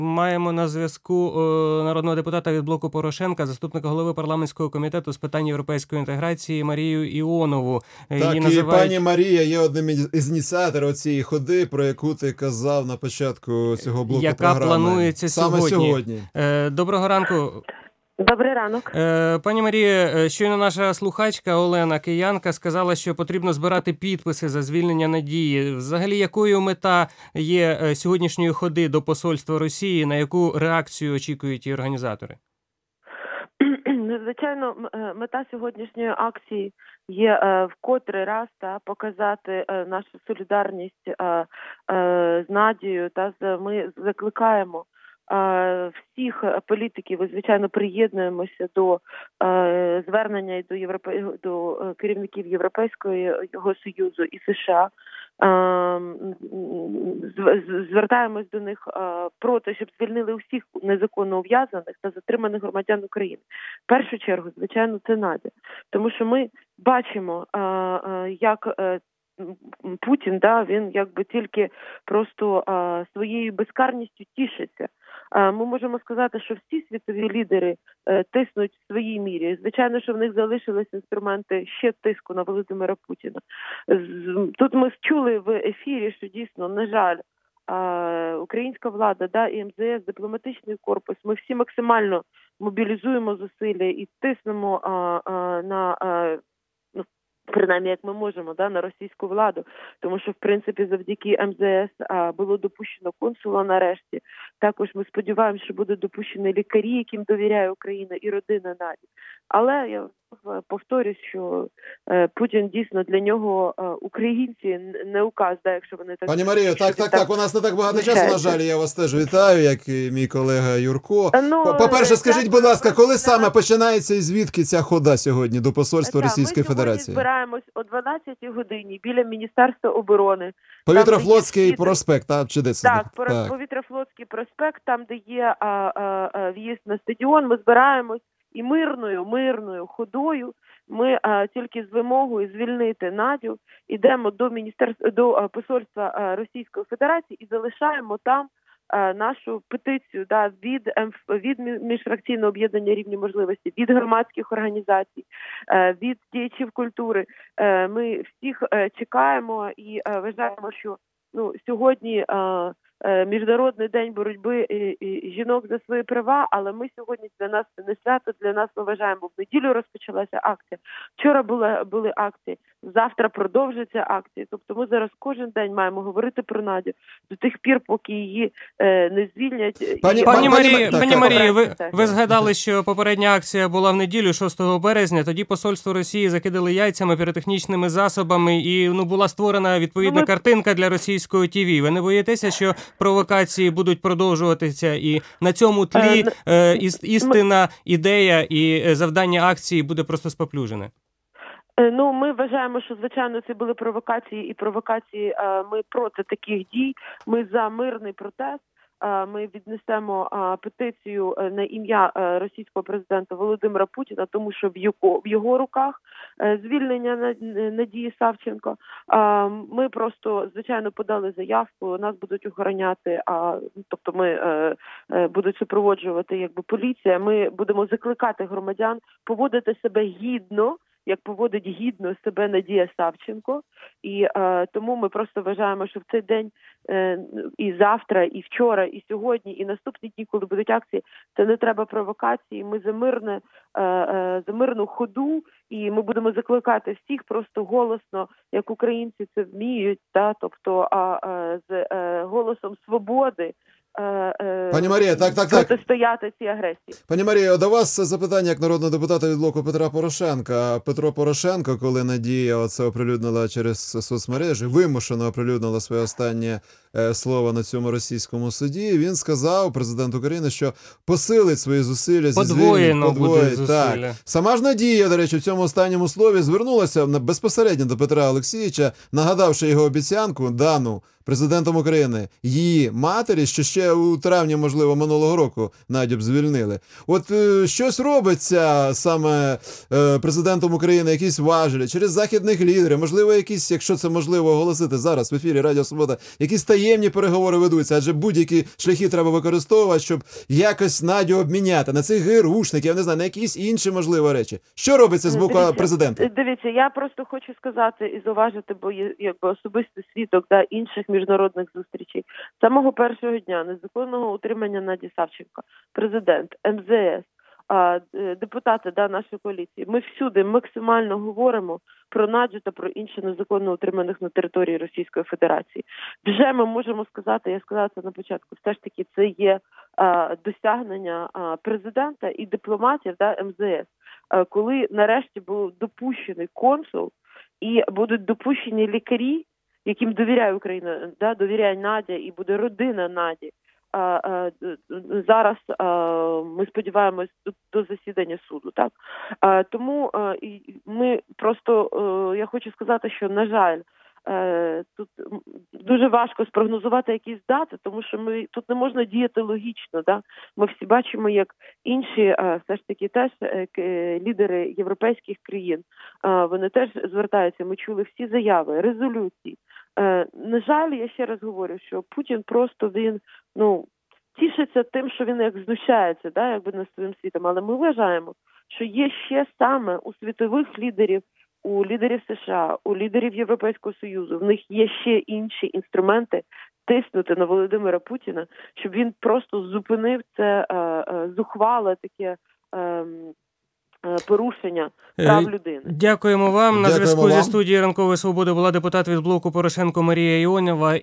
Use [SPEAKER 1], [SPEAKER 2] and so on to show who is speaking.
[SPEAKER 1] Маємо на зв'язку народного депутата від блоку Порошенка, заступника голови парламентського комітету з питань європейської інтеграції Марію Іонову.
[SPEAKER 2] Так, і пані Марія є одним із ініціаторів цієї ходи, про яку ти казав на початку цього блоку
[SPEAKER 1] яка
[SPEAKER 2] програми.
[SPEAKER 1] Яка планується
[SPEAKER 2] сьогодні.
[SPEAKER 1] Доброго ранку.
[SPEAKER 3] Добрий ранок.
[SPEAKER 1] Пані Марія, щойно наша слухачка Олена, киянка, сказала, що потрібно збирати підписи за звільнення Надії. Взагалі, якою мета є сьогоднішньої ходи до посольства Росії, на яку реакцію очікують її організатори?
[SPEAKER 3] Звичайно, мета сьогоднішньої акції є в котрий раз показати нашу солідарність з Надією. Ми закликаємо всіх політиків, і, звичайно, приєднуємося до звернення і до керівників Європейського Союзу і США. Звертаємось до них про те, щоб звільнили усіх незаконно ув'язнених та затриманих громадян України. В першу чергу, звичайно, це Надя. Тому що ми бачимо, як Путін, він якби тільки просто своєю безкарністю тішиться. Ми можемо сказати, що всі світові лідери тиснуть в своїй мірі. Звичайно, що в них залишились інструменти ще тиску на Володимира Путіна. Тут ми чули в ефірі, що дійсно, на жаль, українська влада, і МЗС, дипломатичний корпус, ми всі максимально мобілізуємо зусилля і тиснемо на принаймні, як ми можемо, на російську владу. Тому що, в принципі, завдяки МЗС було допущено консула нарешті. Також ми сподіваємося, що будуть допущені лікарі, яким довіряє Україна, і родина Наді. Але я повторюсь, що Путін дійсно для нього українці не указ, якщо вони так...
[SPEAKER 2] Пані Марію, так, у нас не так багато часу, на жаль, я вас теж вітаю, як і мій колега Юрко. По-перше, скажіть, будь ласка, коли саме починається і звідки ця хода сьогодні до посольства Російської Федерації?
[SPEAKER 3] Ми збираємось о 12-й годині біля Міністерства оборони.
[SPEAKER 2] Повітрофлотський проспект, чи де це?
[SPEAKER 3] Так, Повітрофлотський проспект, там, де є в'їзд на стадіон, ми збираємось і мирною ходою ми тільки з вимогою звільнити Надю йдемо до посольства Російської Федерації і залишаємо там нашу петицію від міжфракційного об'єднання «Рівні можливості», від громадських організацій, від діячів культури. Ми всіх чекаємо і вважаємо, що сьогодні Міжнародний день боротьби жінок за свої права, але ми сьогодні, для нас це не свято, для нас ми вважаємо, в неділю розпочалася акція, вчора були акції, завтра продовжаться акції. Тобто ми зараз кожен день маємо говорити про Надю до тих пір, поки її не звільнять.
[SPEAKER 1] Пані Марії, ви згадали, що попередня акція була в неділю, 6 березня, тоді посольство Росії закидали яйцями, піротехнічними засобами і була створена відповідна картинка для російського ТВ. Ви не боїтеся, що провокації будуть продовжуватися і на цьому тлі істинна ідея і завдання акції буде просто споплюжене?
[SPEAKER 3] Ми вважаємо, що, звичайно, це були провокації, ми проти таких дій, ми за мирний протест. Ми віднесемо петицію на ім'я російського президента Володимира Путіна, тому що в його руках звільнення Надії Савченко. Ми просто, звичайно, подали заявку, нас будуть охороняти, тобто ми будуть супроводжувати поліція. Ми будемо закликати громадян поводити себе гідно, як поводить гідно себе Надія Савченко. І тому ми просто вважаємо, що в цей день і завтра, і вчора, і сьогодні, і наступні дні, коли будуть акції, це не треба провокації. Ми за мирну ходу, і ми будемо закликати всіх просто голосно, як українці це вміють, тобто з голосом свободи,
[SPEAKER 2] Пані Марія, так.
[SPEAKER 3] протистояти цій агресії.
[SPEAKER 2] Пані Марія, до вас запитання як народного депутата від блоку Петра Порошенка. Петро Порошенко, коли Надія це оприлюднила через соцмережі, вимушено оприлюднила своє останнє слово на цьому російському суді, він сказав, президент України, що посилить свої зусилля зі звільнення. Подвоїть. Так. Сама ж Надія, до речі, в цьому останньому слові звернулася безпосередньо до Петра Олексійовича, нагадавши його обіцянку, дану президентом України, її матері, що ще у травні, можливо, минулого року Надю б звільнили. От щось робиться саме президентом України, якісь важелі, через західних лідерів, можливо, якісь, якщо це можливо оголосити зараз в ефірі Радіо Свобода, якісь таємні таємні переговори ведуться, адже будь-які шляхи треба використовувати, щоб якось Надю обміняти на цих ГРУшників, я не знаю, на якісь інші, можливо, речі. Що робиться з боку президента?
[SPEAKER 3] Дивіться, я просто хочу сказати і зауважити, бо є якби особистий свідок інших міжнародних зустрічей. З самого першого дня незаконного утримання Наді Савченко, президент, МЗС, депутати нашої коаліції, ми всюди максимально говоримо про Надю та про інших незаконно утриманих на території Російської Федерації. Вже ми можемо сказати, я сказала це на початку, все ж таки це є досягнення президента і дипломатів МЗС, коли нарешті був допущений консул і будуть допущені лікарі, яким довіряє Україна, довіряє Надя і буде родина Наді. Зараз ми сподіваємось до засідання суду. Так? Тому ми просто, я хочу сказати, що, на жаль, тут дуже важко спрогнозувати якісь дати, тому що тут не можна діяти логічно. Да? Ми всі бачимо, як інші все ж таки теж лідери європейських країн, вони теж звертаються, ми чули всі заяви, резолюції. На жаль, я ще раз говорю, що Путін просто він, тішиться тим, що він як знущається, якби над своїм світом. Але ми вважаємо, що є ще саме у світових лідерів, у лідерів США, у лідерів Європейського Союзу, в них є ще інші інструменти тиснути на Володимира Путіна, щоб він просто зупинив це зухвале таке порушення прав людини.
[SPEAKER 1] Дякуємо вам. На зв'язку зі студією «Ранкової свободи» була депутат від блоку Порошенко Марія Іонова.